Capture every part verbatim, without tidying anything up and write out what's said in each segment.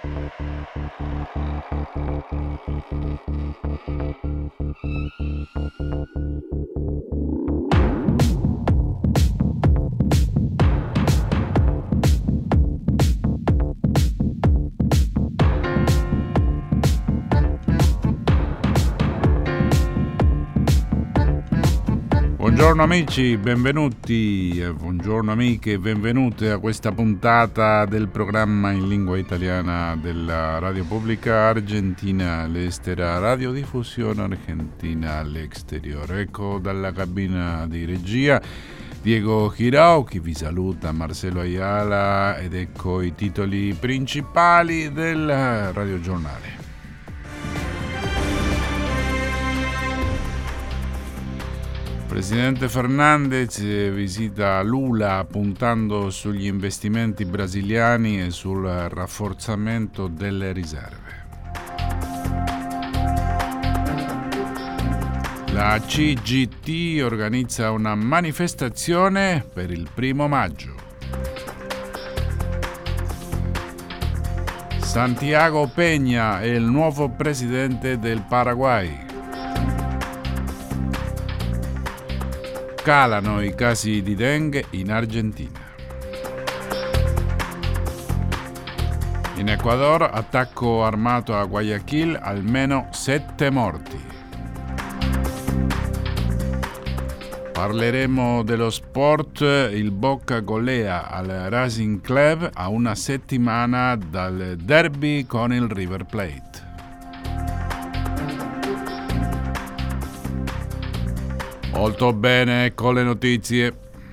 Buongiorno amici, benvenuti, buongiorno amiche, benvenute a questa puntata del programma in lingua italiana della Radio Pubblica Argentina all'estera, Radiodiffusione Argentina all'exteriore. Ecco dalla cabina di regia Diego Girau, chi vi saluta, Marcelo Ayala, ed ecco i titoli principali del radiogiornale. Presidente Fernandez visita Lula puntando sugli investimenti brasiliani e sul rafforzamento delle riserve. La C G T organizza una manifestazione per il primo maggio. Santiago Peña è il nuovo presidente del Paraguay. Calano i casi di dengue in Argentina. In Ecuador, attacco armato a Guayaquil, almeno sette morti. Parleremo dello sport, il Boca golea al Racing Club a una settimana dal derby con il River Plate. Molto bene, con le notizie.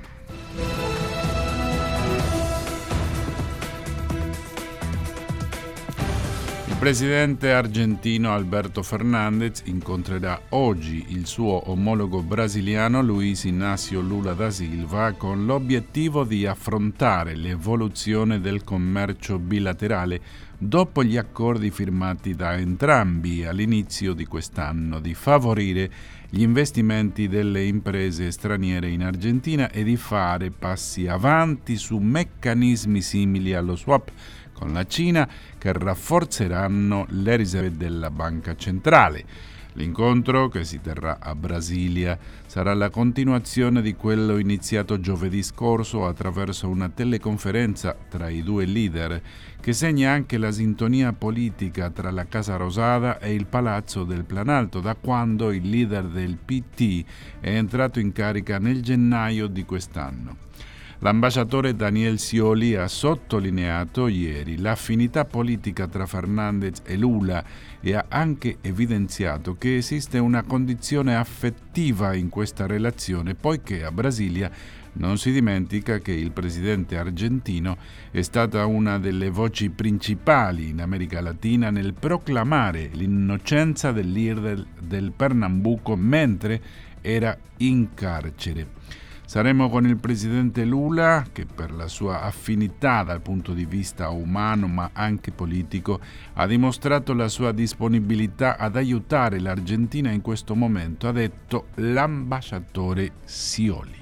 Il presidente argentino Alberto Fernández incontrerà oggi il suo omologo brasiliano Luiz Inácio Lula da Silva con l'obiettivo di affrontare l'evoluzione del commercio bilaterale dopo gli accordi firmati da entrambi all'inizio di quest'anno di favorire gli investimenti delle imprese straniere in Argentina e di fare passi avanti su meccanismi simili allo swap con la Cina che rafforzeranno le riserve della Banca Centrale. L'incontro, che si terrà a Brasilia, sarà la continuazione di quello iniziato giovedì scorso attraverso una teleconferenza tra i due leader, che segna anche la sintonia politica tra la Casa Rosada e il Palazzo del Planalto, da quando il leader del P T è entrato in carica nel gennaio di quest'anno. L'ambasciatore Daniel Scioli ha sottolineato ieri l'affinità politica tra Fernández e Lula e ha anche evidenziato che esiste una condizione affettiva in questa relazione, poiché a Brasilia non si dimentica che il presidente argentino è stata una delle voci principali in America Latina nel proclamare l'innocenza del leader del Pernambuco mentre era in carcere. Saremo con il presidente Lula, che per la sua affinità dal punto di vista umano ma anche politico ha dimostrato la sua disponibilità ad aiutare l'Argentina in questo momento, ha detto l'ambasciatore Scioli.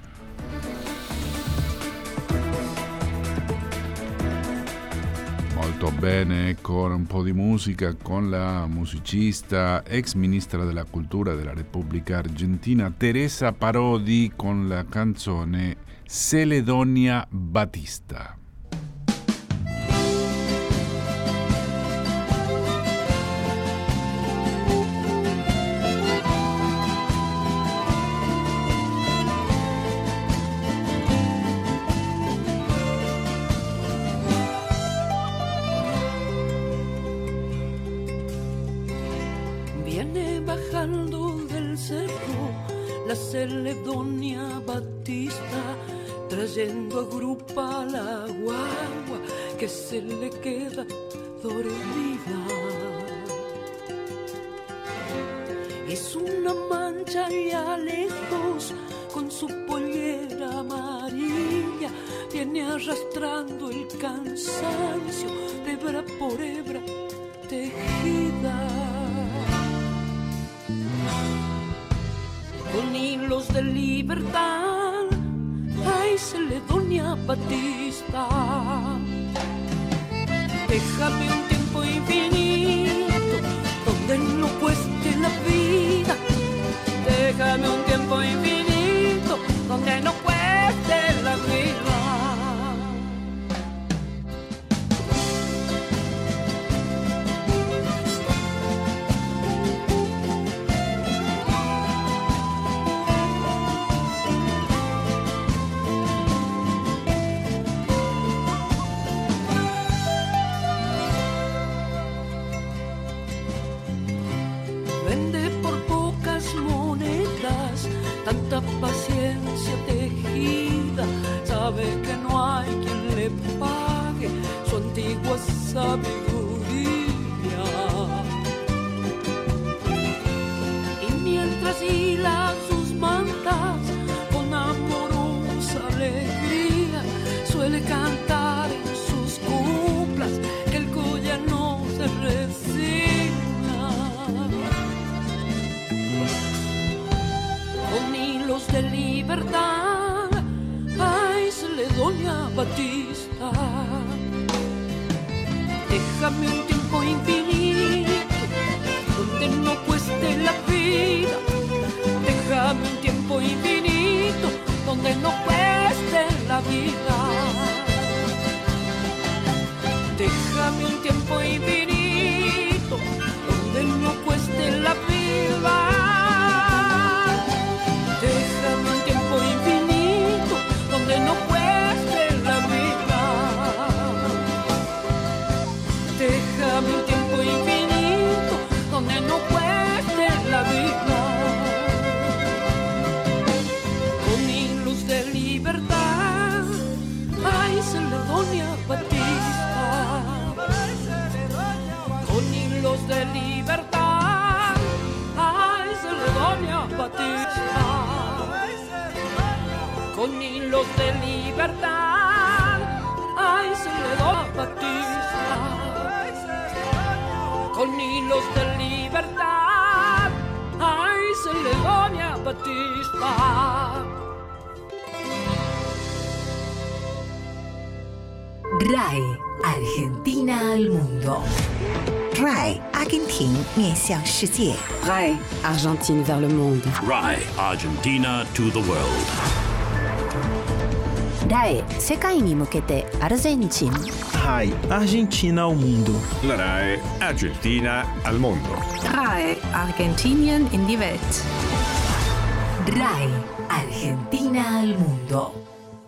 Molto bene, con un po' di musica, con la musicista, ex ministra della cultura della Repubblica Argentina, Teresa Parodi, con la canzone Celedonia Batista. Celedonia Batista, trayendo a grupa la guagua que se le queda dormida. Es una mancha allá lejos con su pollera amarilla, viene arrastrando el cansancio de hebra por hebra tejida. Con hilos de libertad, ay, Celedonia Batista. Déjame un tiempo infinito donde no cueste la vida. Déjame un tiempo infinito donde no cueste la vida. Tanta paciencia tejida, sabe que no hay quien le pague su antigua sabiduría. Y mientras hilan sus mantas con amorosa alegría, suele cantar en sus coplas que el collar no se resigna. Con hilos de libertad, ay, se le doña Batista. Déjame un tiempo infinito donde no cueste la vida. Déjame un tiempo infinito donde no cueste la vida. Déjame un tiempo infinito donde no cueste la vida. Déjame un tiempo infinito donde no cueste la vida. Déjame un tiempo infinito donde no cueste la vida. Con hilos de libertad, ay, se le doña Batista. Con hilos de libertad, ay, se le doña Batista. Con hilos de libertad, ay, se le da Batista. Con hilos de libertad, ay, se le da Batista. R A E Argentina al mundo. R A E Argentina 面向世界。 R A E Argentine vers le monde. R A E Argentina to the world. R A E 世界に向けてアルゼンチン。 R A E Argentina ao mundo. La R A E Argentina al mundo. R A E Argentinien in die Welt. R A E Argentina al mundo.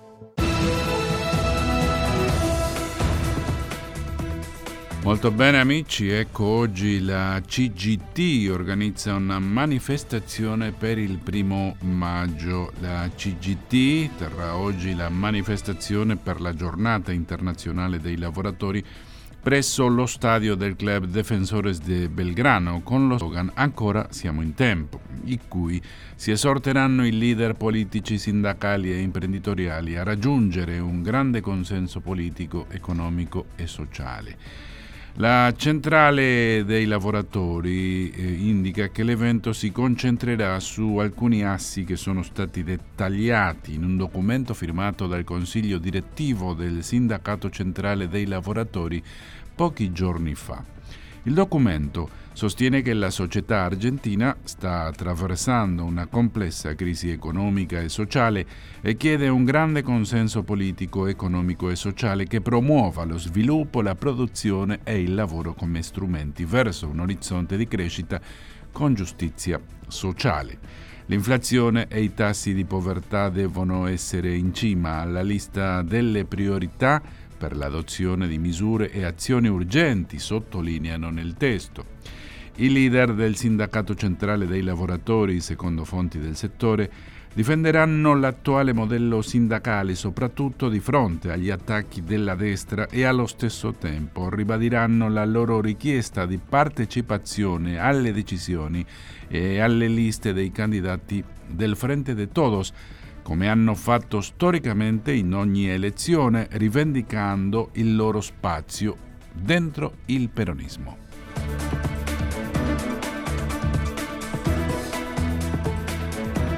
Molto bene amici, ecco oggi la C G T organizza una manifestazione per il primo maggio. La C G T terrà oggi la manifestazione per la giornata internazionale dei lavoratori presso lo stadio del Club Defensores de Belgrano con lo slogan "Ancora siamo in tempo", in cui si esorteranno i leader politici, sindacali e imprenditoriali a raggiungere un grande consenso politico, economico e sociale. La centrale dei lavoratori eh, indica che l'evento si concentrerà su alcuni assi che sono stati dettagliati in un documento firmato dal Consiglio direttivo del Sindacato Centrale dei Lavoratori pochi giorni fa. Il documento sostiene che la società argentina sta attraversando una complessa crisi economica e sociale e chiede un grande consenso politico, economico e sociale che promuova lo sviluppo, la produzione e il lavoro come strumenti verso un orizzonte di crescita con giustizia sociale. L'inflazione e i tassi di povertà devono essere in cima alla lista delle priorità per l'adozione di misure e azioni urgenti, sottolineano nel testo. I leader del Sindacato Centrale dei Lavoratori, secondo fonti del settore, difenderanno l'attuale modello sindacale soprattutto di fronte agli attacchi della destra e allo stesso tempo ribadiranno la loro richiesta di partecipazione alle decisioni e alle liste dei candidati del Frente de Todos, come hanno fatto storicamente in ogni elezione, rivendicando il loro spazio dentro il peronismo.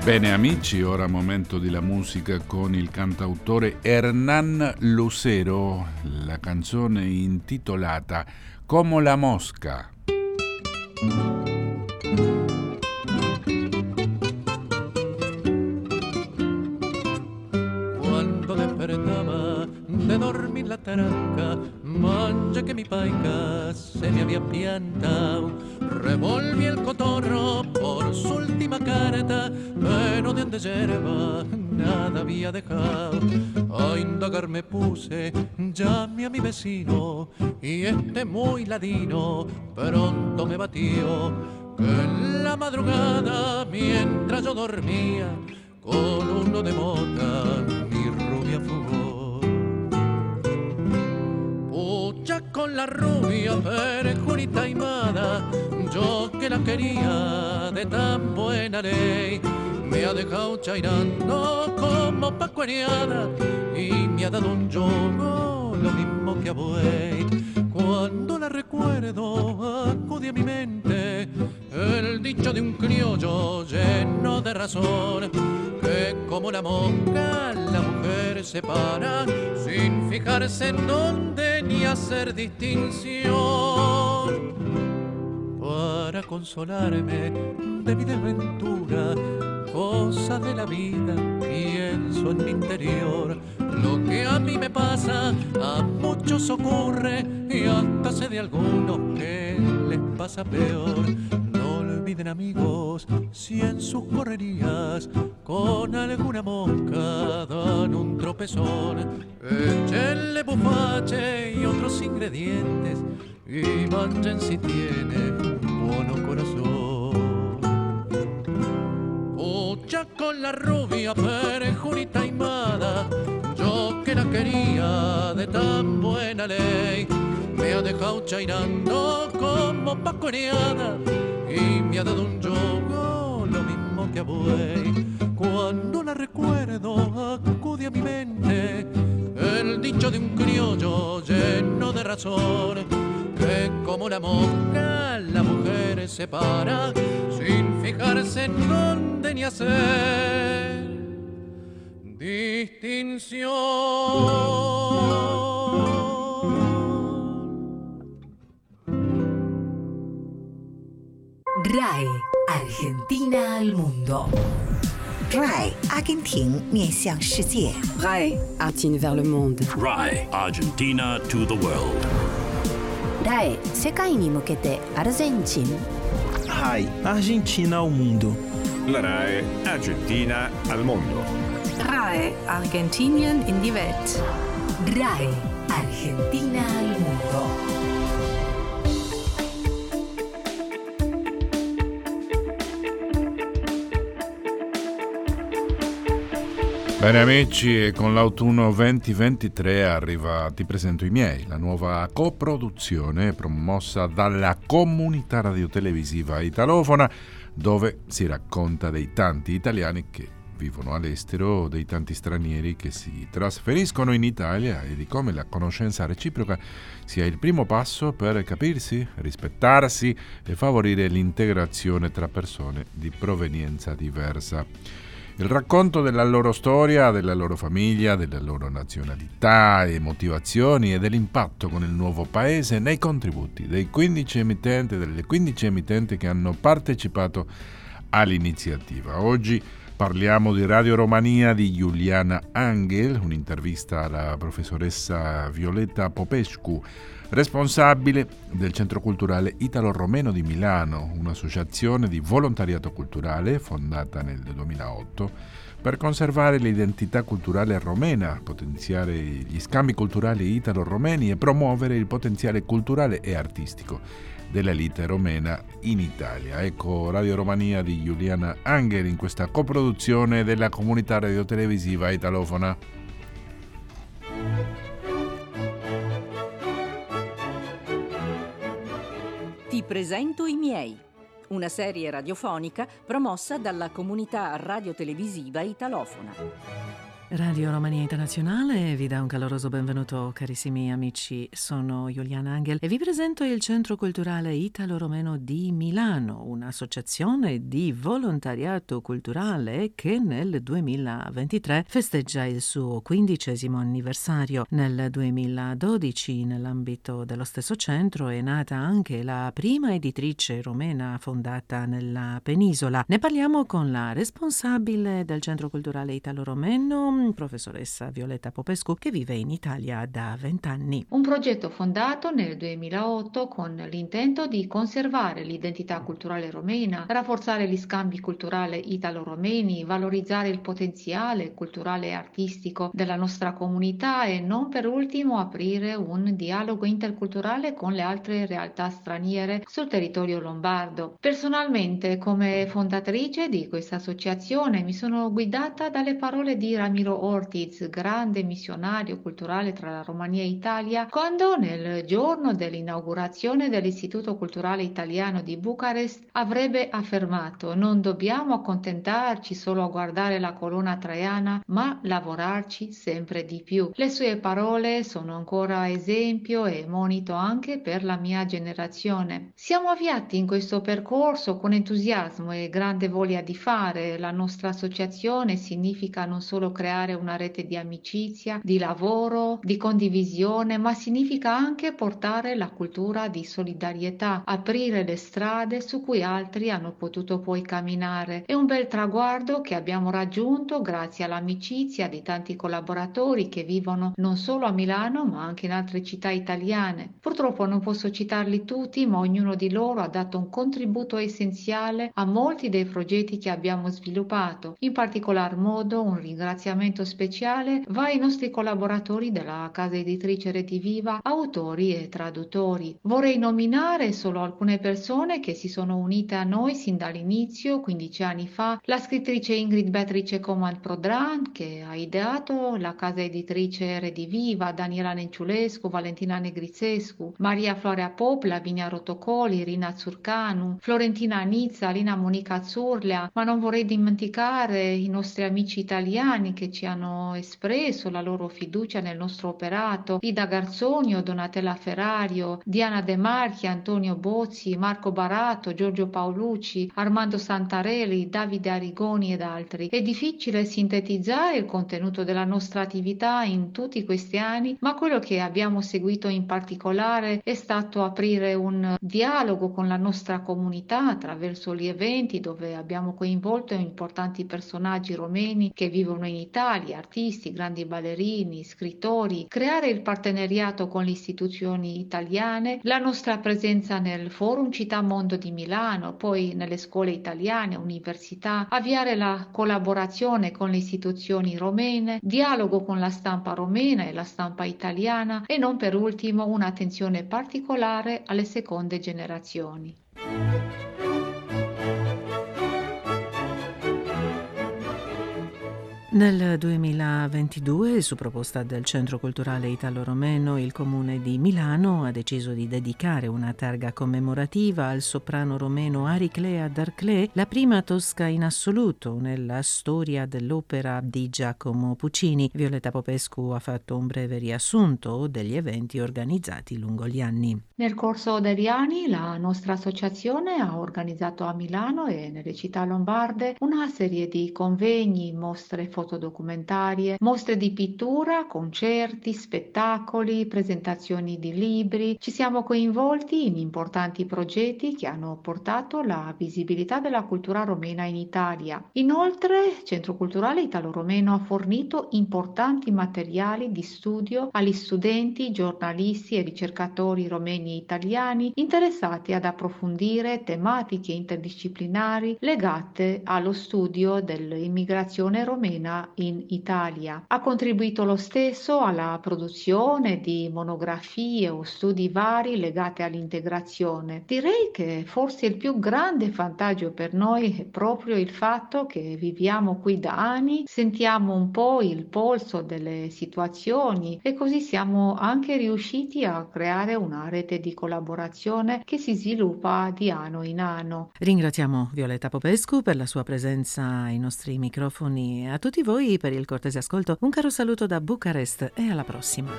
Bene amici, ora momento della musica con il cantautore Hernán Lucero, la canzone intitolata Como la mosca. Cuando despertaba de dormir la taranca, mancha que mi paica se me había piantado. Revolví el cotorro por su última carta, pero de yerba nada había dejado. A indagar me puse, llamé a mi vecino, y este muy ladino pronto me batió. Que en la madrugada, mientras yo dormía, con uno de mota mi rubia fugó. Pucha con la rubia perjurita aimada, yo que la quería de tan buena ley, me ha dejado chairando como pacuereada y me ha dado un yogo lo mismo que a buey. Cuando la recuerdo acude a mi mente el dicho de un criollo lleno de razón, que como la mosca la mujer se para sin fijarse en dónde ni hacer distinción. Para consolarme de mi desventura, cosas de la vida, pienso en mi interior. Lo que a mí me pasa, a muchos ocurre, y hasta sé de algunos que les pasa peor. No olviden amigos, si en sus correrías con alguna mosca dan un tropezón, échenle bufache y otros ingredientes y manchen si tiene bueno corazón. Pucha con la rubia perjurita aimada, yo que la quería de tan buena ley, me ha dejado chairando como pacoreada y me ha dado un yogo lo mismo que a buey. Cuando la recuerdo acude a mi mente el dicho de un criollo lleno de razón, que como la mosca la mujer se para sin fijarse en dónde ni hacer distinción. R A E, Argentina al mundo. R A E, 阿根廷面向世界。 R A E, Argentine vers le monde. R A E, Argentina to the world. R A E 世界に向けてアルゼンチン。 R A E Argentina ao mundo. La R A E Argentina al mondo. R A E Argentinien in die Welt. R A E, Argentina al mundo. Bene amici, e con l'autunno venti ventitré arriva Ti presento i miei, la nuova coproduzione promossa dalla comunità radiotelevisiva italofona, dove si racconta dei tanti italiani che vivono all'estero, dei tanti stranieri che si trasferiscono in Italia e di come la conoscenza reciproca sia il primo passo per capirsi, rispettarsi e favorire l'integrazione tra persone di provenienza diversa. Il racconto della loro storia, della loro famiglia, della loro nazionalità e motivazioni e dell'impatto con il nuovo paese nei contributi dei quindici emittenti, delle quindici emittenti che hanno partecipato all'iniziativa. Oggi parliamo di Radio Romania di Iuliana Anghel, un'intervista alla professoressa Violeta Popescu, responsabile del Centro Culturale Italo-Romeno di Milano, un'associazione di volontariato culturale fondata nel duemilaotto per conservare l'identità culturale romena, potenziare gli scambi culturali italo-romeni e promuovere il potenziale culturale e artistico dell'elite romena in Italia. Ecco Radio Romania di Iuliana Anghel in questa coproduzione della comunità radiotelevisiva italofona. Ti presento i miei, una serie radiofonica promossa dalla comunità radiotelevisiva italofona. Radio Romania Internazionale vi dà un caloroso benvenuto, carissimi amici. Sono Giuliana Angel e vi presento il Centro Culturale Italo-Romeno di Milano, un'associazione di volontariato culturale che nel duemilaventitré festeggia il suo quindicesimo anniversario. Nel duemiladodici, nell'ambito dello stesso centro, è nata anche la prima editrice romena fondata nella penisola. Ne parliamo con la responsabile del Centro Culturale Italo-Romeno, professoressa Violetta Popescu, che vive in Italia da vent'anni. Un progetto fondato nel duemilaotto con l'intento di conservare l'identità culturale romena, rafforzare gli scambi culturali italo-romeni, valorizzare il potenziale culturale e artistico della nostra comunità e non per ultimo aprire un dialogo interculturale con le altre realtà straniere sul territorio lombardo. Personalmente, come fondatrice di questa associazione, mi sono guidata dalle parole di Ramiro Ortiz, grande missionario culturale tra la Romania e Italia, quando nel giorno dell'inaugurazione dell'Istituto Culturale Italiano di Bucarest avrebbe affermato: non dobbiamo accontentarci solo a guardare la colonna traiana, ma lavorarci sempre di più. Le sue parole sono ancora esempio e monito anche per la mia generazione. Siamo avviati in questo percorso con entusiasmo e grande voglia di fare. La nostra associazione significa non solo creare una rete di amicizia, di lavoro, di condivisione, ma significa anche portare la cultura di solidarietà, aprire le strade su cui altri hanno potuto poi camminare. È un bel traguardo che abbiamo raggiunto grazie all'amicizia di tanti collaboratori che vivono non solo a Milano ma anche in altre città italiane. Purtroppo non posso citarli tutti, ma ognuno di loro ha dato un contributo essenziale a molti dei progetti che abbiamo sviluppato. In particolar modo un ringraziamento speciale va ai nostri collaboratori della casa editrice Rediviva, autori e traduttori. Vorrei nominare solo alcune persone che si sono unite a noi sin dall'inizio, quindici anni fa: la scrittrice Ingrid Beatrice Comand-Prodran, che ha ideato la casa editrice Rediviva, Daniela Nenciulescu, Valentina Negrizescu, Maria Florea Pop, Lavinia Rotocoli, Rina Zurcanu, Florentina Anizza, Lina Monica Azzurlia, ma non vorrei dimenticare i nostri amici italiani che ci hanno espresso la loro fiducia nel nostro operato: Ida Garzonio, Donatella Ferrario, Diana De Marchi, Antonio Bozzi, Marco Barato, Giorgio Paolucci, Armando Santarelli, Davide Arigoni ed altri. È difficile sintetizzare il contenuto della nostra attività in tutti questi anni, ma quello che abbiamo seguito in particolare è stato aprire un dialogo con la nostra comunità attraverso gli eventi dove abbiamo coinvolto importanti personaggi romeni che vivono in Italia, artisti, grandi ballerini, scrittori, creare il partenariato con le istituzioni italiane, la nostra presenza nel Forum Città Mondo di Milano, poi nelle scuole italiane, università, avviare la collaborazione con le istituzioni romene, dialogo con la stampa romena e la stampa italiana e non per ultimo un'attenzione particolare alle seconde generazioni. Nel duemilaventidue, su proposta del Centro Culturale Italo-Romeno, il Comune di Milano ha deciso di dedicare una targa commemorativa al soprano romeno Ariclea d'Arclè, la prima tosca in assoluto nella storia dell'opera di Giacomo Puccini. Violetta Popescu ha fatto un breve riassunto degli eventi organizzati lungo gli anni. Nel corso degli anni la nostra associazione ha organizzato a Milano e nelle città lombarde una serie di convegni, mostre fotodocumentarie, mostre di pittura, concerti, spettacoli, presentazioni di libri. Ci siamo coinvolti in importanti progetti che hanno portato la visibilità della cultura romena in Italia. Inoltre, il Centro Culturale Italo-Romeno ha fornito importanti materiali di studio agli studenti, giornalisti e ricercatori romeni e italiani interessati ad approfondire tematiche interdisciplinari legate allo studio dell'immigrazione romena in Italia. Ha contribuito lo stesso alla produzione di monografie o studi vari legati all'integrazione. Direi che forse il più grande vantaggio per noi è proprio il fatto che viviamo qui da anni, sentiamo un po' il polso delle situazioni e così siamo anche riusciti a creare una rete di collaborazione che si sviluppa di anno in anno. Ringraziamo Violetta Popescu per la sua presenza ai nostri microfoni. A tutti tutti voi per il cortese ascolto. Un caro saluto da Bucarest e alla prossima.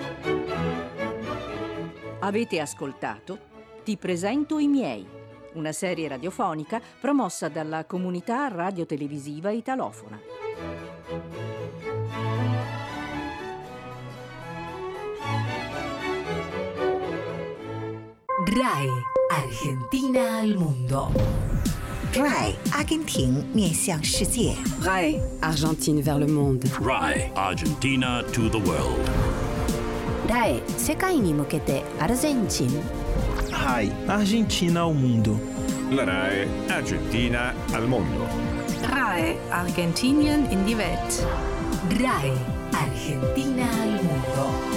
Avete ascoltato Ti presento i miei, una serie radiofonica promossa dalla comunità radiotelevisiva italofona. RAI Argentina al mondo. RAI 阿根廷面向世界。 RAI Argentine vers le monde. RAI Argentina to the world. ライ世界に向けてアルゼンチン RAI Argentina al mondo. La RAI Argentina al mondo. RAI Argentinien in die Welt. RAI Argentina al mondo.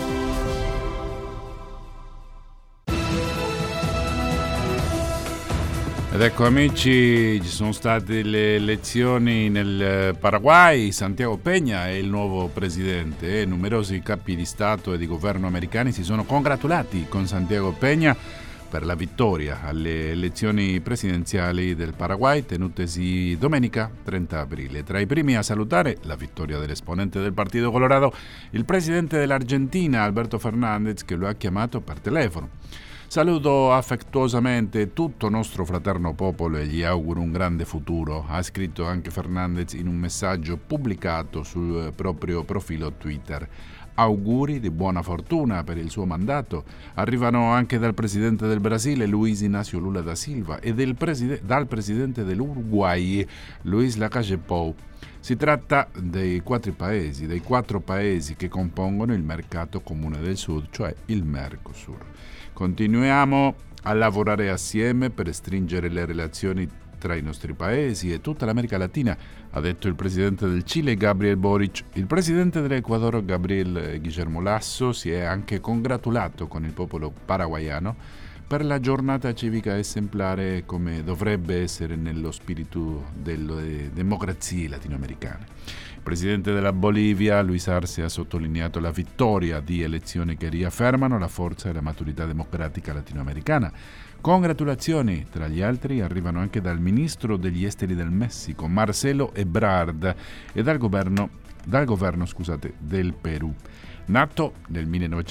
Ed ecco amici, ci sono state le elezioni nel Paraguay. Santiago Peña è il nuovo presidente e numerosi capi di Stato e di governo americani si sono congratulati con Santiago Peña per la vittoria alle elezioni presidenziali del Paraguay tenutesi domenica trenta aprile. Tra i primi a salutare la vittoria dell'esponente del Partito Colorado, il presidente dell'Argentina Alberto Fernández, che lo ha chiamato per telefono. Saluto affettuosamente tutto nostro fraterno popolo e gli auguro un grande futuro, ha scritto anche Fernández in un messaggio pubblicato sul proprio profilo Twitter. Auguri di buona fortuna per il suo mandato arrivano anche dal presidente del Brasile Luiz Inácio Lula da Silva e del preside- dal presidente dell'Uruguay Luis Lacalle Pou. Si tratta dei quattro paesi, dei quattro paesi che compongono il mercato comune del Sud, cioè il Mercosur. Continuiamo a lavorare assieme per stringere le relazioni tra i nostri paesi e tutta l'America Latina, ha detto il presidente del Cile Gabriel Boric. Il presidente dell'Ecuador Gabriel Guillermo Lasso si è anche congratulato con il popolo paraguayano per la giornata civica esemplare, come dovrebbe essere nello spirito delle democrazie latinoamericane. Il presidente della Bolivia, Luis Arce, ha sottolineato la vittoria di elezioni che riaffermano la forza e la maturità democratica latinoamericana. Congratulazioni, tra gli altri, arrivano anche dal ministro degli esteri del Messico, Marcelo Ebrard, e dal governo, dal governo scusate, del Perù. Nato nel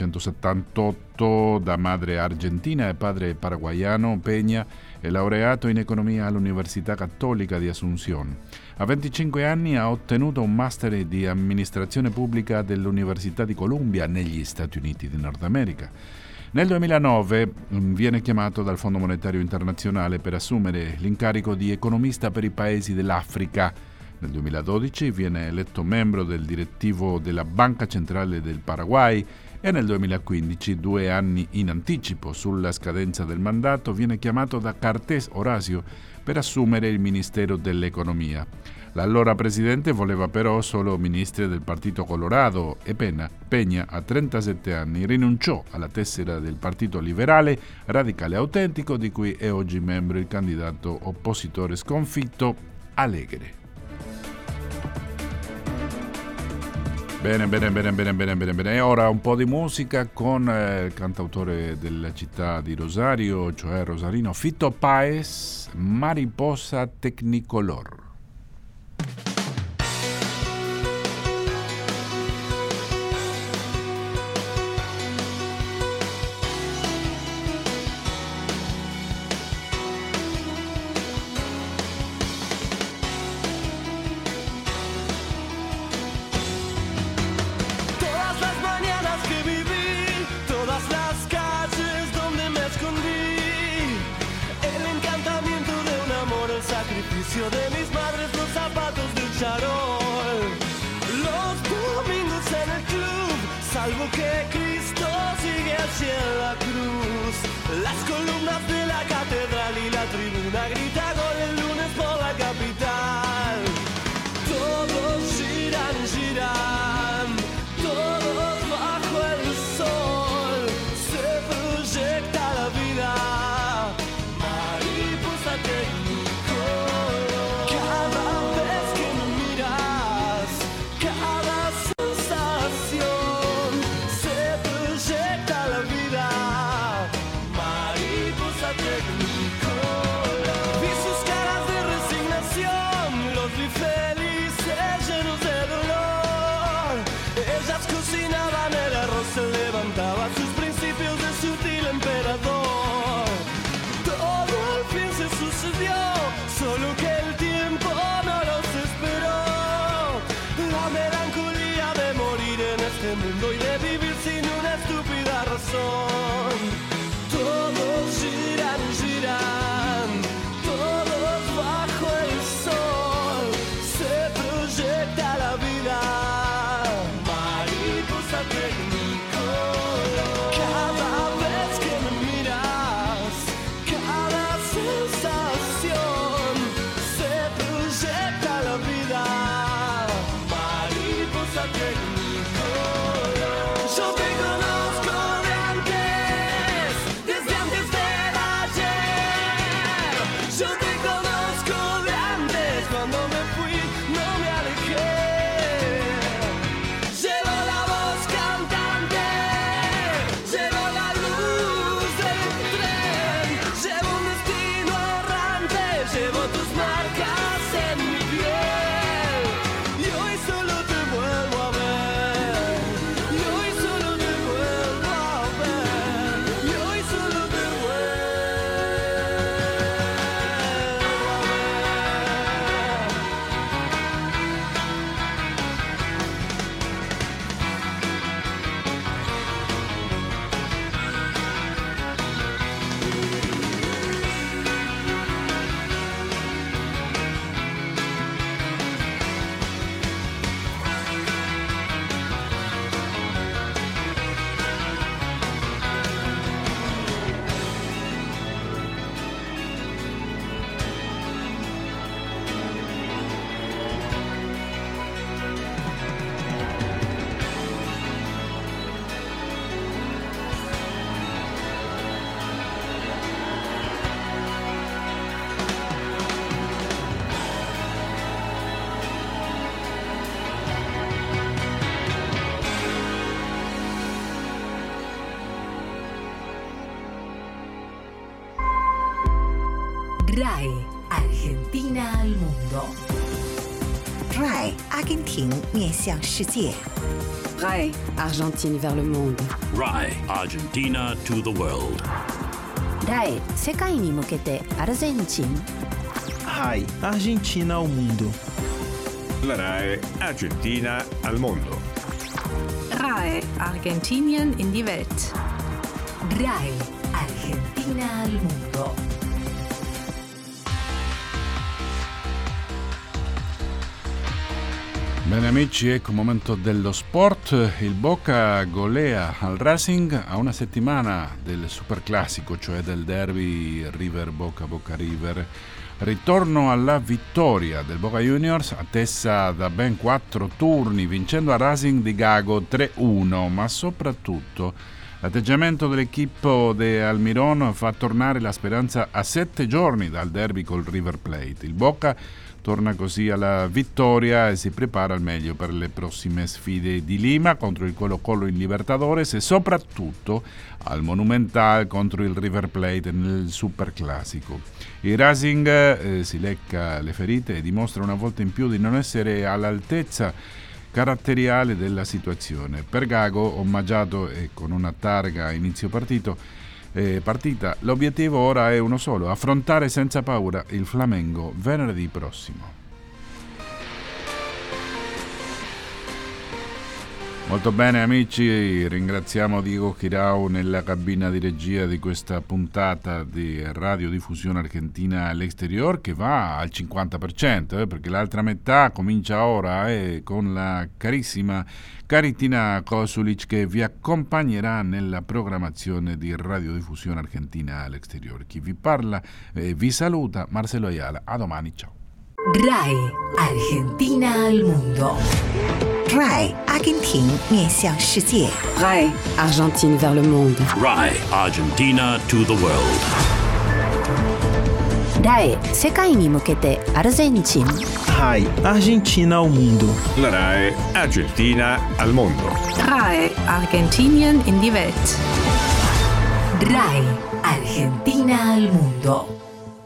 millenovecentosettantotto da madre argentina e padre paraguayano, Peña è laureato in economia all'Università Cattolica di Asunción. A venticinque anni ha ottenuto un master di amministrazione pubblica dell'Università di Columbia negli Stati Uniti di Nord America. Nel duemilanove viene chiamato dal Fondo Monetario Internazionale per assumere l'incarico di economista per i paesi dell'Africa. Nel duemiladodici viene eletto membro del direttivo della Banca Centrale del Paraguay e nel duemilaquindici, due anni in anticipo sulla scadenza del mandato, viene chiamato da Cartés Horacio per assumere il Ministero dell'Economia. L'allora presidente voleva però solo ministri del Partito Colorado e Peña, Peña a trentasette anni, rinunciò alla tessera del Partito Liberale Radicale Autentico, di cui è oggi membro il candidato oppositore sconfitto Alegre. Bene, bene, bene, bene, bene, bene, bene. E ora un po' di musica con eh, il cantautore della città di Rosario, cioè rosarino Fito Páez, Mariposa Technicolor. De mis madres los zapatos del charol, los domingos en el club, salvo que Cristo sigue hacia la cruz, las columnas de la catedral y la tribuna grita gol el lunes por la capital. Todos giran, giran, todos bajo el sol, se proyecta la vida, mariposa técnica. Vi sus caras de resignación, los vi felices, llenos de son. Todos giran, giran, todos bajo el sol. Se proyecta la vida, mariposa tecnicolor. Cada vez que me miras, cada sensación, se proyecta la vida, mariposa tecnicolor. Yo te conozco de antes, desde antes del ayer. Yo te conozco de antes, cuando me fui no me alejé. Llevo la voz cantante, llevo la luz del tren, llevo un destino errante, llevo tus marcas en mi piel. Y hoy solo te vuelvo a ver, y hoy solo te vuelvo a ver, y hoy solo te vuelvo a ver. RAI Argentina al mundo. RAI 阿根廷面向世界。 RAI Argentine vers le monde. R A I Argentina to the world. ライ世界に向けてアルゼンチン。 RAI Argentina ao mundo. La RAI Argentina al mondo. RAI Argentinien in die Welt. RAI Argentina al mundo. Bene amici, ecco il momento dello sport. Il Boca golea al Racing a una settimana del superclassico, cioè del derby River Boca Boca River. Ritorno alla vittoria del Boca Juniors, attesa da ben quattro turni, vincendo a Racing di Gago tre uno, ma soprattutto l'atteggiamento dell'equipo de Almirón fa tornare la speranza a sette giorni dal derby col River Plate. Il Boca torna così alla vittoria e si prepara al meglio per le prossime sfide di Lima contro il Colo-Colo in Libertadores e soprattutto al Monumental contro il River Plate nel Superclassico. Il Racing eh, si lecca le ferite e dimostra una volta in più di non essere all'altezza caratteriale della situazione. Per Gago, omaggiato e con una targa a inizio partito, Eh, partita, l'obiettivo ora è uno solo: affrontare senza paura il Flamengo venerdì prossimo. Molto bene amici, ringraziamo Diego Chirau nella cabina di regia di questa puntata di radiodiffusione argentina all'exterior, che va al cinquanta per cento eh, perché l'altra metà comincia ora eh, con la carissima Caritina Kosulic che vi accompagnerà nella programmazione di radiodiffusione argentina all'exterior. Chi vi parla e eh, vi saluta Marcelo Ayala. A domani, ciao. RAI Argentina al mundo. RAI 阿根廷面向世界。 RAI Argentine vers le monde. R A I Argentina to the world. ライ世界に向けてアルゼンチン。 RAI Argentina ao mundo. La RAI Argentina al mondo. RAI Argentinien in die Welt. RAI Argentina al mundo.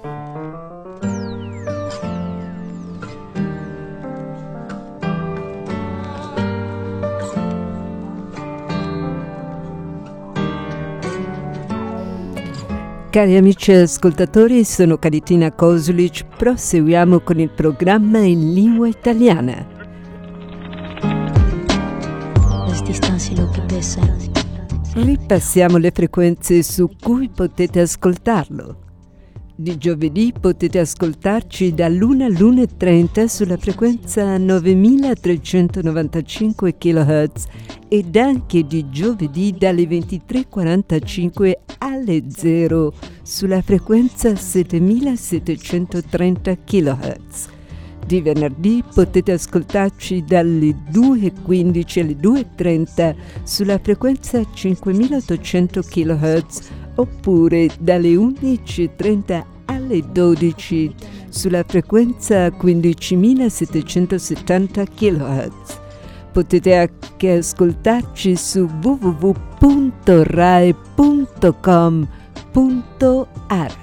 Cari amici ascoltatori, sono Caritina Kosulic, proseguiamo con il programma in lingua italiana. Las distancias lo que pesa Ripassiamo le frequenze su cui potete ascoltarlo. Di giovedì potete ascoltarci dall'una all'una e trenta sulla frequenza novemilatrecentonovantacinque chilohertz ed anche di giovedì dalle ventitré e quarantacinque alle zero sulla frequenza settemilasettecentotrenta chilohertz. Di venerdì potete ascoltarci dalle due e quindici alle due e trenta sulla frequenza cinquemilaottocento chilohertz oppure dalle undici e trenta alle dodici sulla frequenza quindicimilasettecentosettanta chilohertz. Potete anche ascoltarci su w w w punto rai punto com punto a r.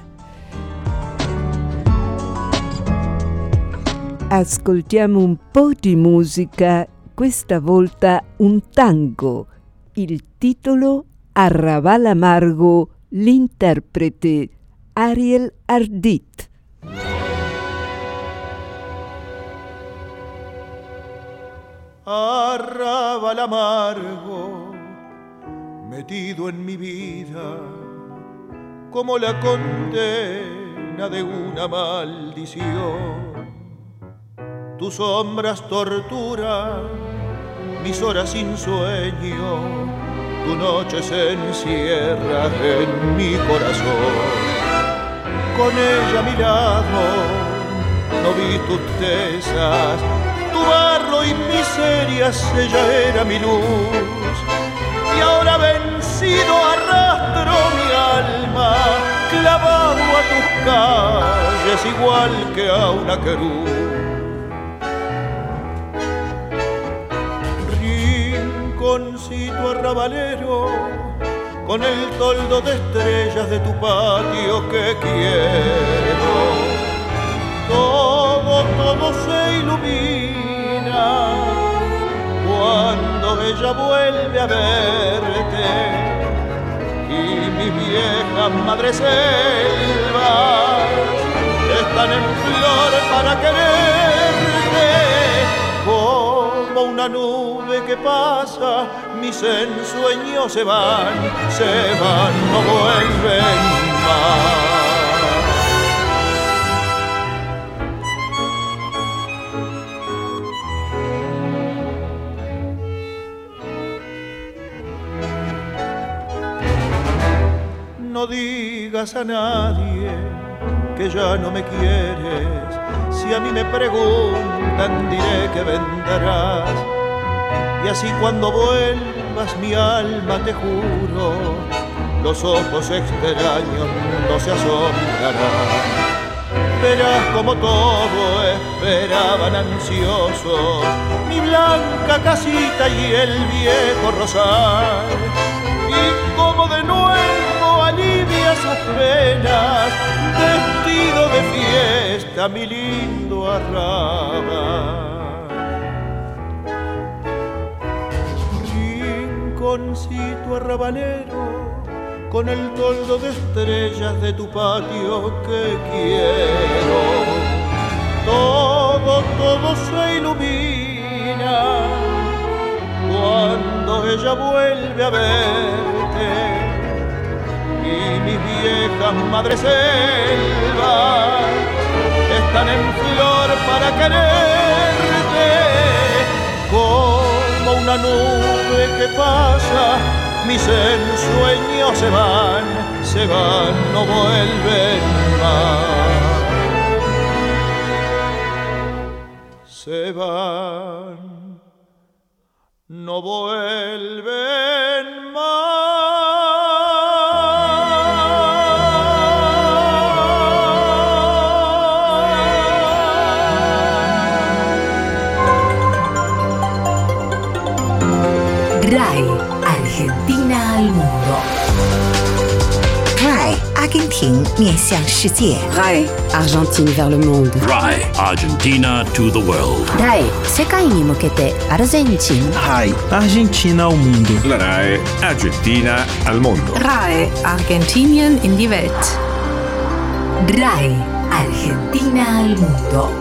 Ascoltiamo un po' di musica, questa volta un tango. Il titolo Arrabal Amargo, l'interprete Ariel Ardit. Arrabal amargo, metido en mi vida, como la condena de una maldición. Tus sombras torturan mis horas sin sueño, tu noche se encierra en mi corazón. Con ella a mi lado no vi tus tezas, tu barro y miserias, ella era mi luz. Y ahora vencido arrastro mi alma, clavado a tus calles igual que a una cruz. Rinconcito arrabalero, con el toldo de estrellas de tu patio que quiero. Todo, todo se ilumina cuando ella vuelve a verte. Y mis viejas madres selvas están en flor para quererte. Como una nube que pasa, mis ensueños se van, se van, no vuelven más. No digas a nadie que ya no me quieres, si a mí me preguntan diré que vendrás. Y así cuando vuelvas mi alma te juro, los ojos extraños no se asombrarán. Verás como todo esperaban ansiosos mi blanca casita y el viejo rosal. Y como de nuevo alivia sus penas, vestido de fiesta mi lindo arrabal. Rinconcito arrabalero, con el toldo de estrellas de tu patio que quiero. Todo, todo se ilumina cuando ella vuelve a verte. Y mis viejas madres selvas están en flor para quererte. Como una nube que pasa, mis ensueños se van, se van, no vuelven más. Se van, no vuelven más. RAI, Argentina al mundo. RAI, Argentina 面向世界。 RAI, Argentine vers le monde. RAI, Argentina to the world. RAI, 世界に向けてアルゼンチン。 RAI, Argentina al mundo. La RAI, Argentina al mondo. RAI, Argentinien in die Welt. RAI, Argentina al mundo.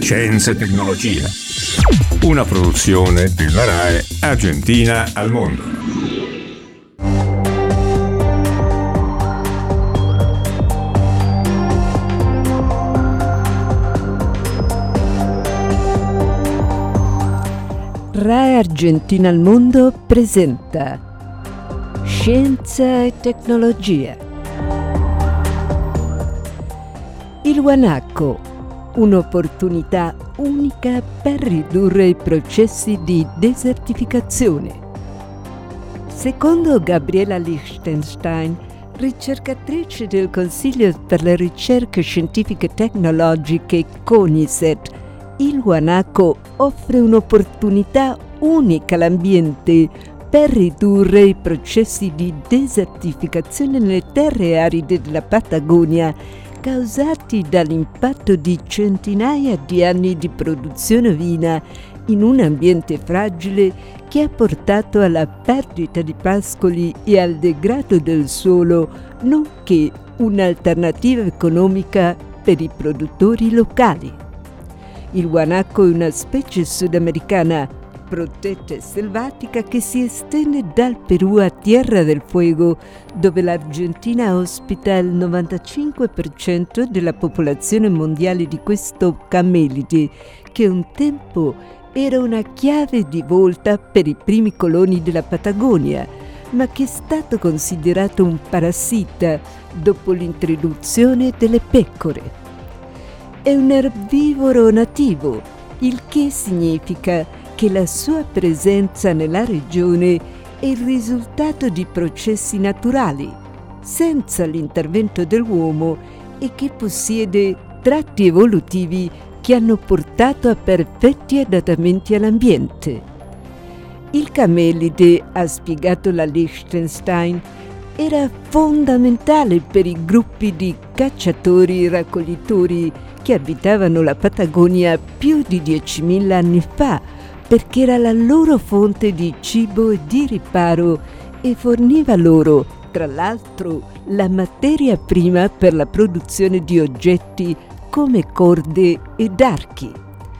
Scienza e tecnologia. Una produzione della RAI Argentina al mondo. RAI Argentina al mondo presenta Scienza e tecnologia. Il guanaco, un'opportunità unica per ridurre i processi di desertificazione. Secondo Gabriela Lichtenstein, ricercatrice del Consiglio per le ricerche scientifiche e tecnologiche CONICET, il guanaco offre un'opportunità unica all'ambiente per ridurre i processi di desertificazione nelle terre aride della Patagonia causati dall'impatto di centinaia di anni di produzione ovina in un ambiente fragile che ha portato alla perdita di pascoli e al degrado del suolo, nonché un'alternativa economica per i produttori locali. Il guanaco è una specie sudamericana protetta e selvatica che si estende dal Perù a Tierra del Fuego, dove l'Argentina ospita il novantacinque per cento della popolazione mondiale di questo camelide, che un tempo era una chiave di volta per i primi coloni della Patagonia, ma che è stato considerato un parassita dopo l'introduzione delle pecore. È un erbivoro nativo, il che significa che la sua presenza nella regione è il risultato di processi naturali, senza l'intervento dell'uomo, e che possiede tratti evolutivi che hanno portato a perfetti adattamenti all'ambiente. Il camelide, ha spiegato la Lichtenstein, era fondamentale per i gruppi di cacciatori e raccoglitori che abitavano la Patagonia più di diecimila anni fa, perché era la loro fonte di cibo e di riparo e forniva loro, tra l'altro, la materia prima per la produzione di oggetti come corde ed archi.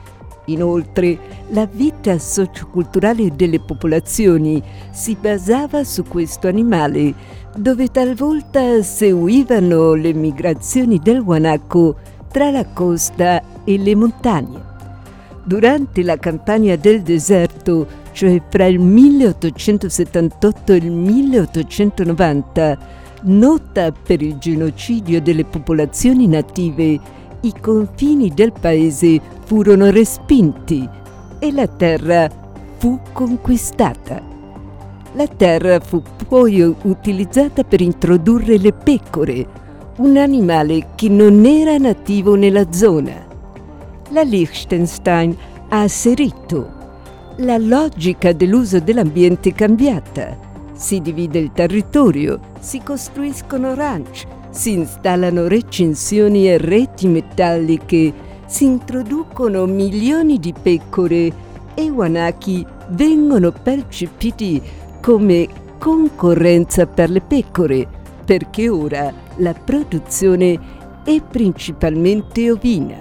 Inoltre, la vita socioculturale delle popolazioni si basava su questo animale, dove talvolta seguivano le migrazioni del guanaco tra la costa e le montagne. Durante la campagna del deserto, cioè fra il milleottocentosettantotto e il milleottocentonovanta, nota per il genocidio delle popolazioni native, i confini del paese furono respinti e la terra fu conquistata. La terra fu poi utilizzata per introdurre le pecore, un animale che non era nativo nella zona. La Lichtenstein ha asserito: la logica dell'uso dell'ambiente è cambiata. Si divide il territorio, si costruiscono ranch, si installano recinzioni e reti metalliche, si introducono milioni di pecore e i guanachi vengono percepiti come concorrenza per le pecore, perché ora la produzione è principalmente ovina.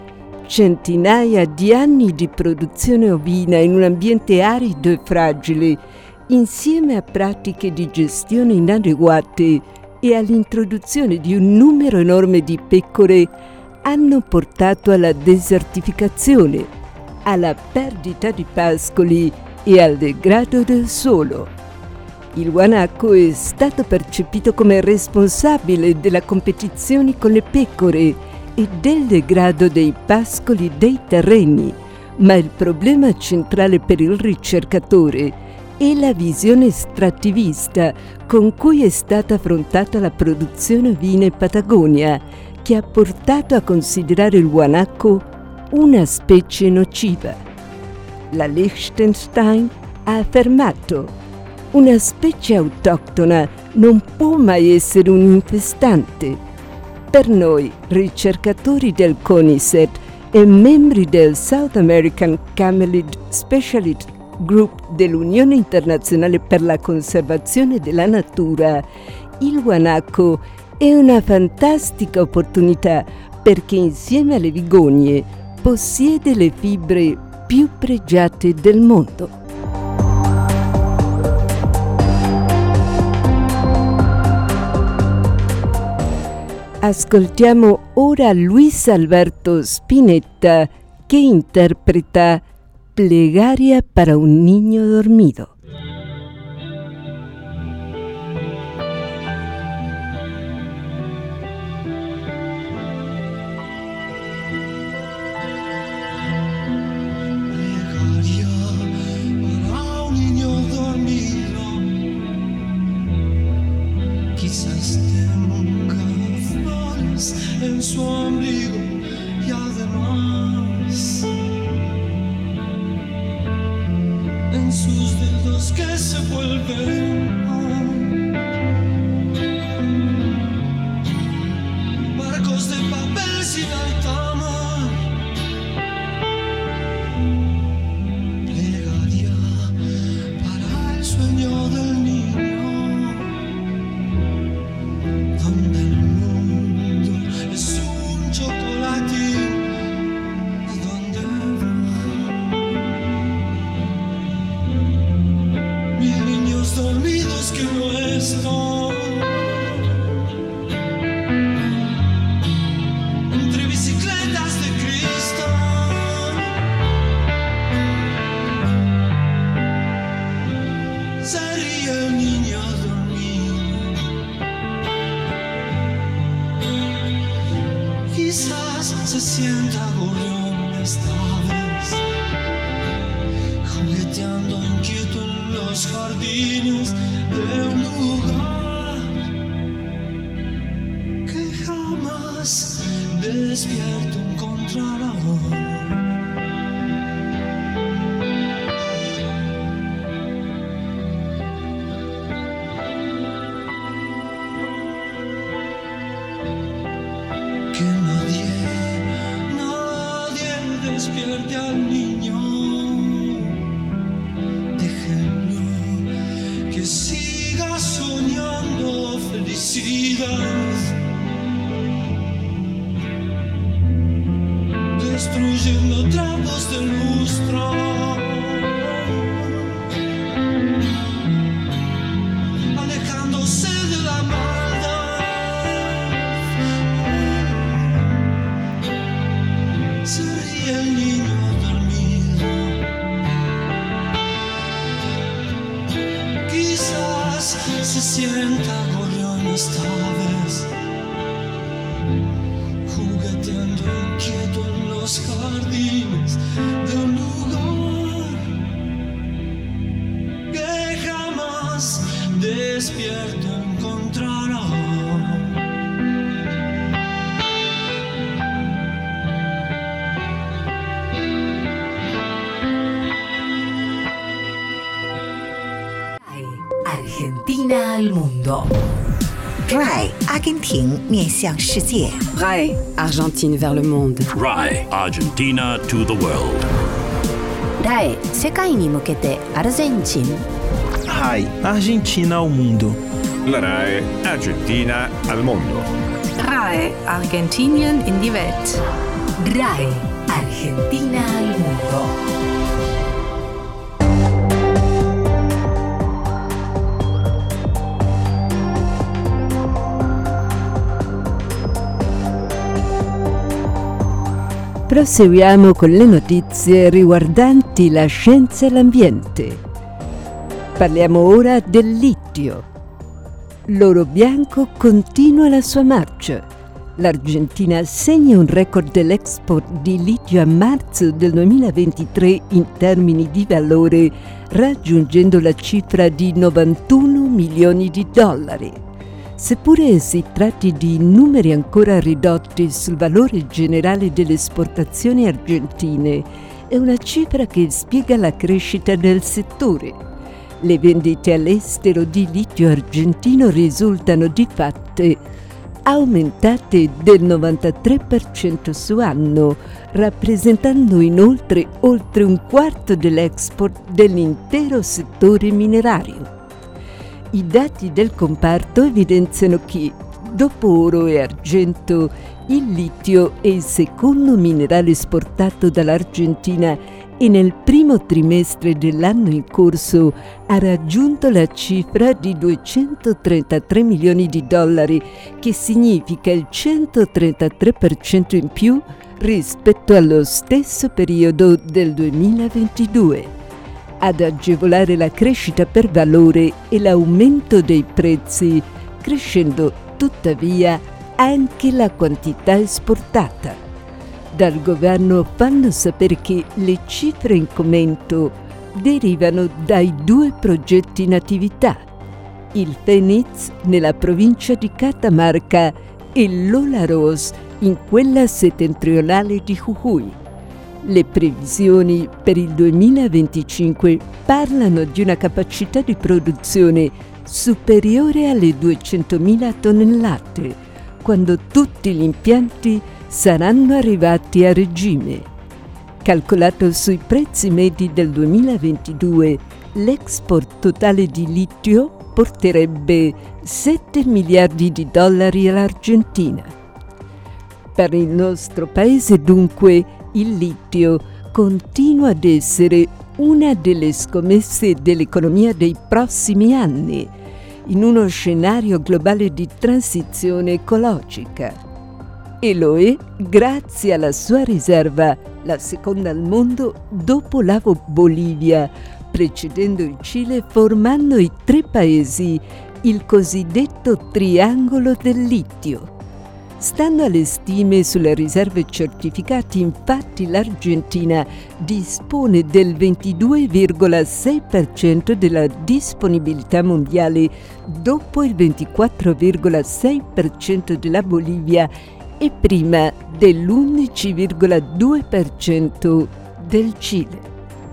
Centinaia di anni di produzione ovina in un ambiente arido e fragile, insieme a pratiche di gestione inadeguate e all'introduzione di un numero enorme di pecore, hanno portato alla desertificazione, alla perdita di pascoli e al degrado del suolo. Il guanaco è stato percepito come responsabile della competizione con le pecore e del degrado dei pascoli dei terreni, ma il problema centrale per il ricercatore è la visione estrattivista con cui è stata affrontata la produzione ovina in Patagonia, che ha portato a considerare il guanaco una specie nociva. La Lichtenstein ha affermato: una specie autoctona non può mai essere un infestante. Per noi, ricercatori del CONICET e membri del South American Camelid Specialist Group dell'Unione Internazionale per la Conservazione della Natura, il guanaco è una fantastica opportunità perché insieme alle vigogne possiede le fibre più pregiate del mondo. Ascoltiamo ora Luis Alberto Spinetta che interpreta Plegaria para un niño dormido. En su ombligo y además en sus dedos que se vuelven barcos de papel sin alta mar. Plegaria para el sueño del niño donde el es un chocolatín donde mil niños dormidos que no están entre bicicletas de cristal. Sería el niño dormido. Quizás se sienta gorrión esta vez, jugueteando inquieto en los jardines de un lugar que jamás despierto encontrará. Que nadie, nadie despierte al niño. Déjenlo que siga soñando felicidad, destruyendo trapos de lustro, alejándose de la maldad. Sería el niño dormido. Quizás se sienta gorrión esta vez, jugueteando inquieto en los jardines de un lugar que jamás despierto encontrará. Argentina al mundo. R A I 阿根廷面向世界。 R A I Argentine vers le monde. R A I Argentina to the world. R A I 世界に向けてアルゼンチン。 R A I Argentina al mundo. La R A I Argentina al mondo. R A I Argentinien in die Welt. R A I Argentina al mundo. Proseguiamo con le notizie riguardanti la scienza e l'ambiente. Parliamo ora del litio. L'oro bianco continua la sua marcia. L'Argentina segna un record dell'export di litio a marzo del duemilaventitré in termini di valore, raggiungendo la cifra di novantuno milioni di dollari. Seppure si tratti di numeri ancora ridotti sul valore generale delle esportazioni argentine, è una cifra che spiega la crescita del settore. Le vendite all'estero di litio argentino risultano di fatto aumentate del novantatré per cento su anno, rappresentando inoltre oltre un quarto dell'export dell'intero settore minerario. I dati del comparto evidenziano che, dopo oro e argento, Il litio è il secondo minerale esportato dall'Argentina e nel primo trimestre dell'anno in corso ha raggiunto la cifra di duecentotrentatré milioni di dollari, che significa il centotrentatré per cento in più rispetto allo stesso periodo del duemilaventidue. Ad agevolare la crescita per valore e l'aumento dei prezzi, crescendo tuttavia anche la quantità esportata. Dal governo fanno sapere che le cifre in commento derivano dai due progetti in attività, il Fénix nella provincia di Catamarca e l'Olaroz in quella settentrionale di Jujuy. Le previsioni per il duemilaventicinque parlano di una capacità di produzione superiore alle duecentomila tonnellate, quando tutti gli impianti saranno arrivati a regime. Calcolato sui prezzi medi del duemilaventidue, l'export totale di litio porterebbe sette miliardi di dollari all'Argentina. Per il nostro paese, dunque, il litio continua ad essere una delle scommesse dell'economia dei prossimi anni, in uno scenario globale di transizione ecologica. E lo è grazie alla sua riserva, la seconda al mondo dopo la Bolivia, precedendo il Cile, formando i tre paesi il cosiddetto triangolo del litio. Stando alle stime sulle riserve certificate, infatti, l'Argentina dispone del ventidue virgola sei per cento della disponibilità mondiale, dopo il ventiquattro virgola sei per cento della Bolivia e prima dell'undici virgola due per cento del Cile.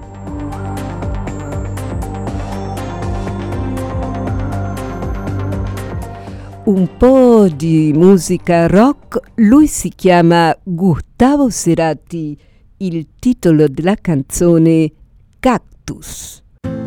Un po' di musica rock, lui si chiama Gustavo Cerati, il titolo della canzone Cactus.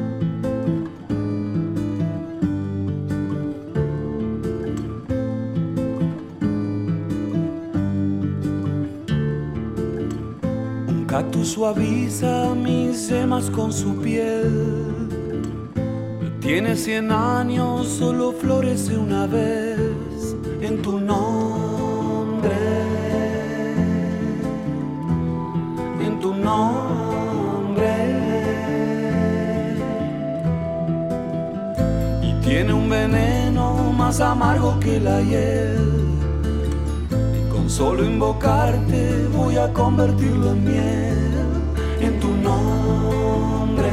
Un cactus suaviza mis yemas con su piel. Tiene cien años, solo florece una vez en tu nombre, en tu nombre. Y tiene un veneno más amargo que la hiel. Y con solo invocarte voy a convertirlo en miel, en tu nombre.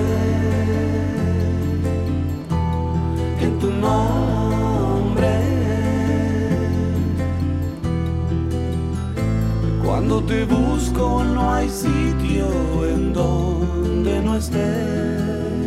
En tu nombre. Cuando te busco no hay sitio en donde no estés.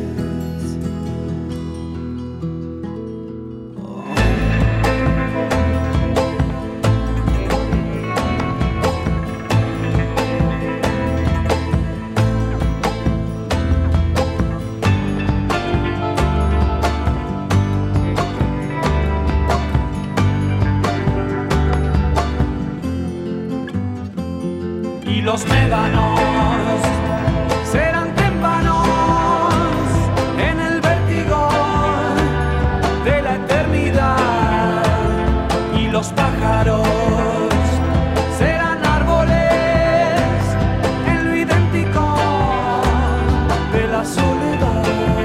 Los médanos serán témpanos en el vértigo de la eternidad, y los pájaros serán árboles en lo idéntico de la soledad.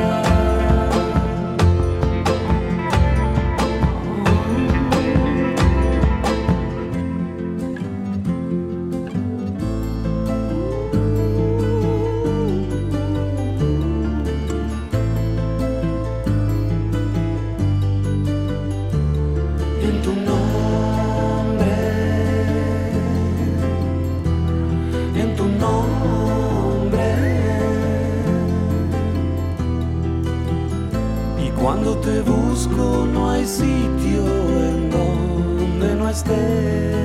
Cuando te busco no hay sitio en donde no estés.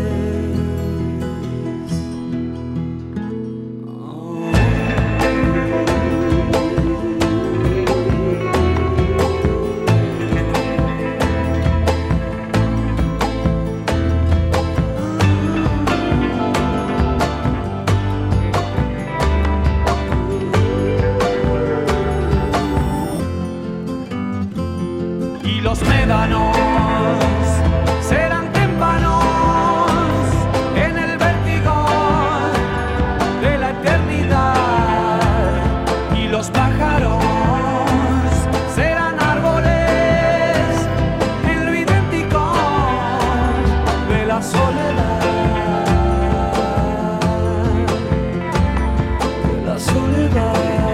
y los médanos serán témpanos en el vértigo de la eternidad, y los pájaros serán árboles en lo idéntico de la soledad, de la soledad.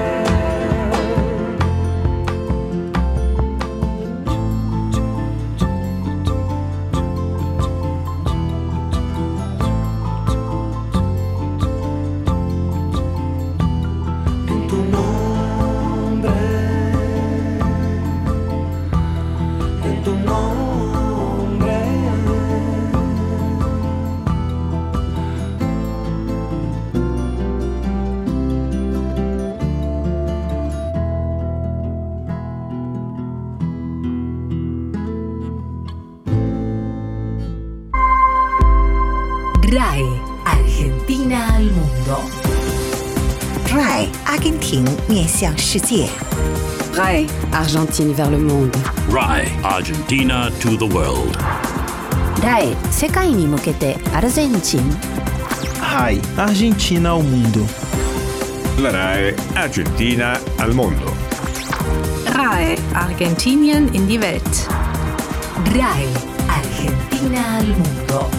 RAI, Argentina al mundo. RAI, 阿根廷面向世界。 RAI, Argentine vers le monde. RAI, Argentina to the world. ライ、世界に向けてアルゼンチン。 RAI, Argentina ao mundo. La RAI Argentina al mondo. RAI, Argentinien in die Welt. RAI, Argentina al mondo.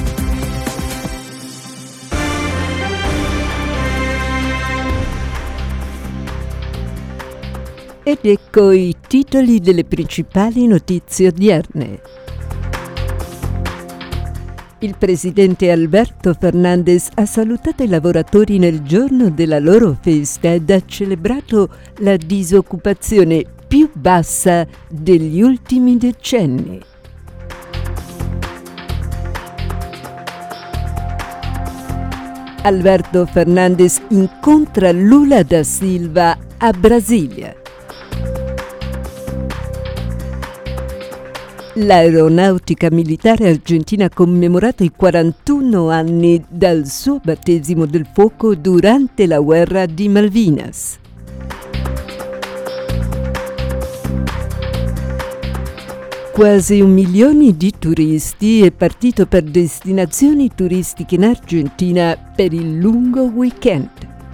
Ed ecco i titoli delle principali notizie odierne. Il presidente Alberto Fernández ha salutato i lavoratori nel giorno della loro festa ed ha celebrato la disoccupazione più bassa degli ultimi decenni. Alberto Fernández incontra Lula da Silva a Brasilia. L'aeronautica militare argentina ha commemorato i quarantuno anni dal suo battesimo del fuoco durante la guerra di Malvinas. Quasi un milione di turisti è partito per destinazioni turistiche in Argentina per il lungo weekend.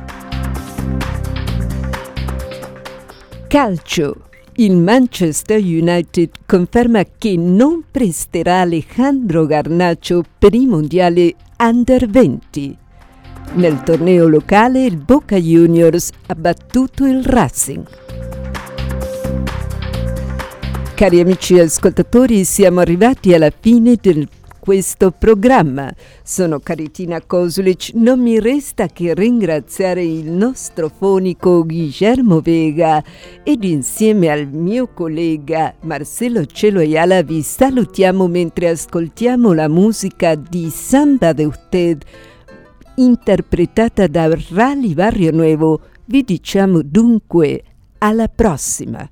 Calcio. Il Manchester United conferma che non presterà Alejandro Garnacho per i mondiali under venti. Nel torneo locale il Boca Juniors ha battuto il Racing. Cari amici ascoltatori, siamo arrivati alla fine di questo programma. Sono Caritina Kosulic, non mi resta che ringraziare il nostro fonico Guillermo Vega ed insieme al mio collega Marcelo Cielo Ayala vi salutiamo mentre ascoltiamo la musica di Samba de Usted interpretata da Rally Barrio Nuevo. Vi diciamo dunque alla prossima.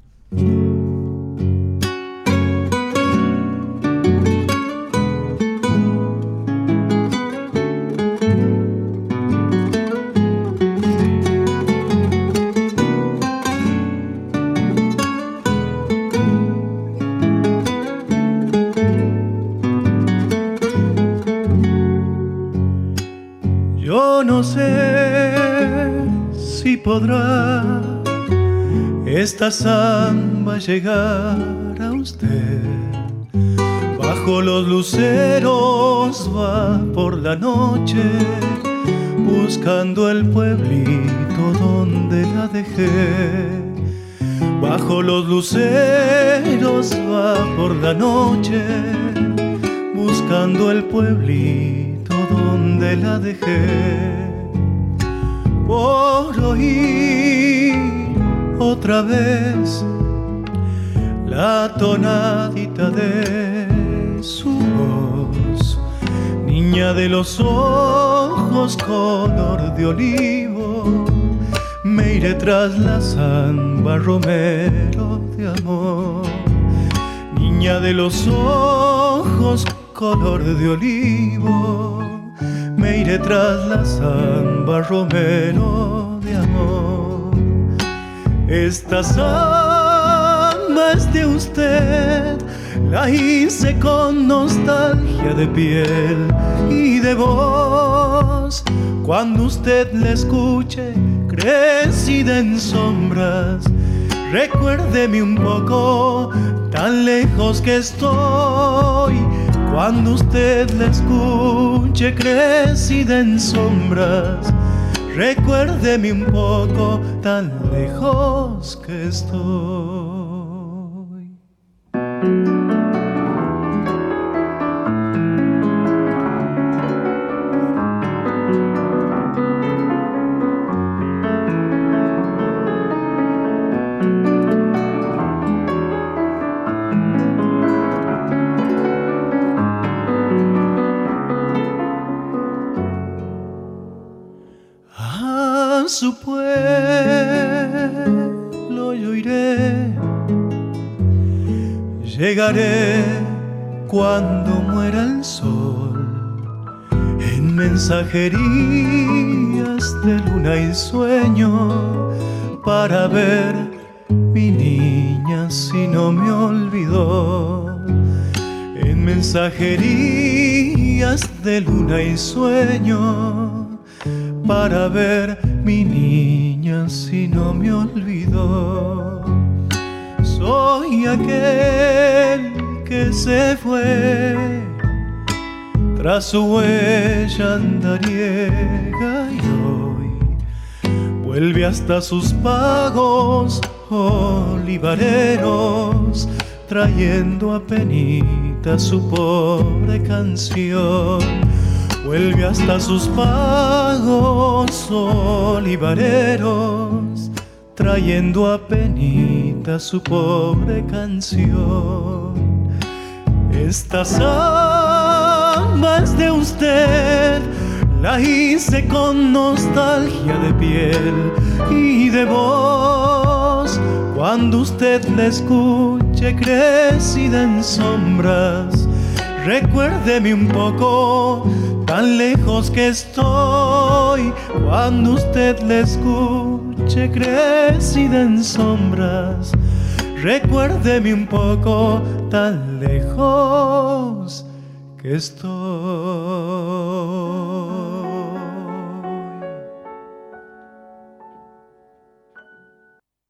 Yo no sé si podrá esta samba llegar a usted. Bajo los luceros va por la noche, buscando el pueblito donde la dejé. Bajo los luceros va por la noche, buscando el pueblito donde la dejé. Por oír otra vez la tonadita de su voz, niña de los ojos color de olivo, me iré tras la samba romero de amor. Niña de los ojos color de olivo, me iré tras la samba romero de amor. Esta samba es de usted, la hice con nostalgia de piel y de voz. Cuando usted la escuche, crecida en sombras, recuérdeme un poco, tan lejos que estoy. Cuando usted la escuche, crecida en sombras, recuérdeme un poco, tan lejos que estoy. A su pueblo yo iré, llegaré cuando muera el sol, en mensajerías de luna y sueño, para ver mi niña si no me olvidó. En mensajerías de luna y sueño, para ver mi niña si no me olvidó. Soy aquel que se fue tras su huella andariega y hoy vuelve hasta sus pagos olivareros, trayendo a penita su pobre canción. Vuelve hasta sus pagos olivareros, trayendo a penita su pobre canción. Esta samba es de usted, la hice con nostalgia de piel y de voz. Cuando usted la escuche, crecida en sombras, recuérdeme un poco, tan lejos que estoy. Cuando usted la escuche, crecida en sombras, recuérdeme un poco, tan lejos que estoy.